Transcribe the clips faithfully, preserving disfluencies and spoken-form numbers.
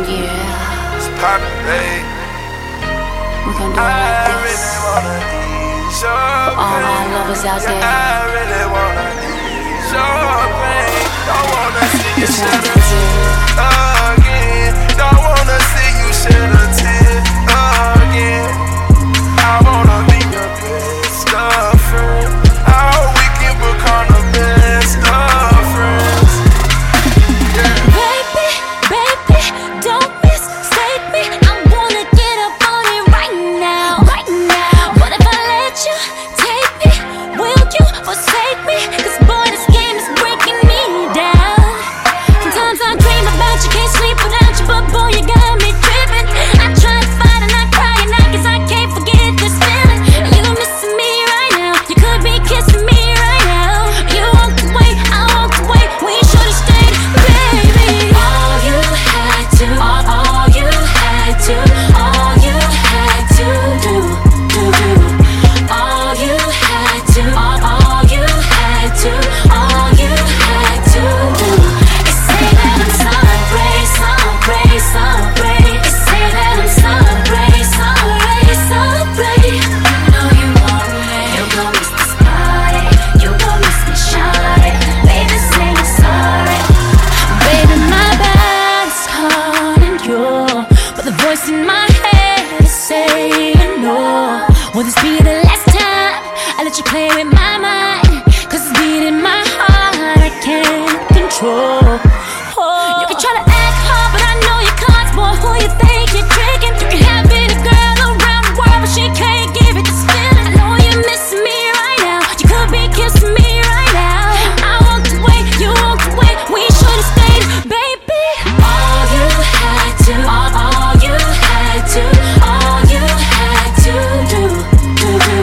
Yeah. It's poppin', babe. We gon' do it I like really this. wanna ease your For all pain. our lovers out Yeah, there. I really wanna ease your pain. Don't wanna see you This shed one's a for tear you. again. Don't wanna see you shed a tear again. I wanna be your best of friend. I hope we can become the best of friends. Yeah. Baby, baby, don't mistake me. I wanna get up on it right now, right now. What if I let you take me? Will you forsake me? 'Cause boy, this game is breaking me down. Sometimes I dream about you, can't sleep without you, but boy, you got me tripping. I try to fight and I cry and I guess I can't forget this feeling. You're missing me right now. You could be kissing me right now. You walked away, I walked away. We should've stayed, baby. All you had to, all, all you had to, all you had to do, do, do. All you had to, all, all you had to, all you had to do. Is say that I'm sorry, sorry, sorry. Is say that I'm sorry, sorry, sorry. You know you want me, you gon' miss this party, you gon' miss me shawty. Baby, say you're sorry. Baby, my bad, it's calling you, but the voice in my head is saying no. Will this be the last time I let you play with my mind? 'Cause it's beating my heart, I can't control. Oh. You can try to act hard, but I know your cards, boy. Who you think you're tricking? You can have any girl around the world, but she can't give it this feeling. I know you're missing me right now. You could be kissing me right now. I walked away, you walked away. We should've stayed, baby. All you had to, all, all you had to, all you had to do, do, do.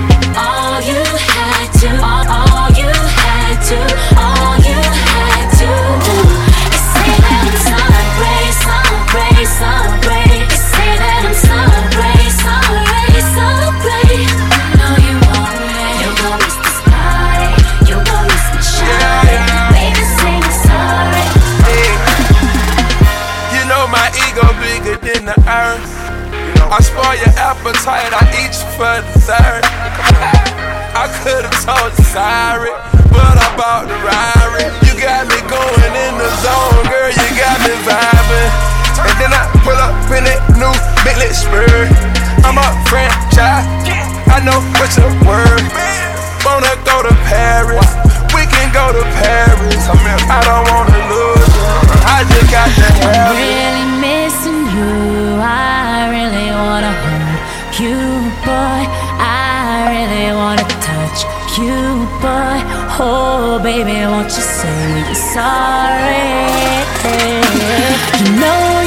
All you had to, all, all you had to, all you had to do. Is say that I'm sorry, sorry, sorry. Is say that I'm sorry, sorry, sorry. You know you want me, you gon' miss this party, you gon' miss me shawty. Baby, say you're sorry. Hey. You know my ego bigger than the earth. I spoil your appetite, I eat you for dessert. I could've told you sorry, but I bought the Rari. You got me going in the zone, girl, you got me vibing. And then I pull up in that new Bentley Spur. I'm a franchise, I know what's your word. Wanna go to Paris, we can go to Paris. I don't wanna lose you, I just got to have you. Really missing you. I really wanna hold you, boy. I really wanna touch you, boy. Oh, baby, won't you say you're sorry? You know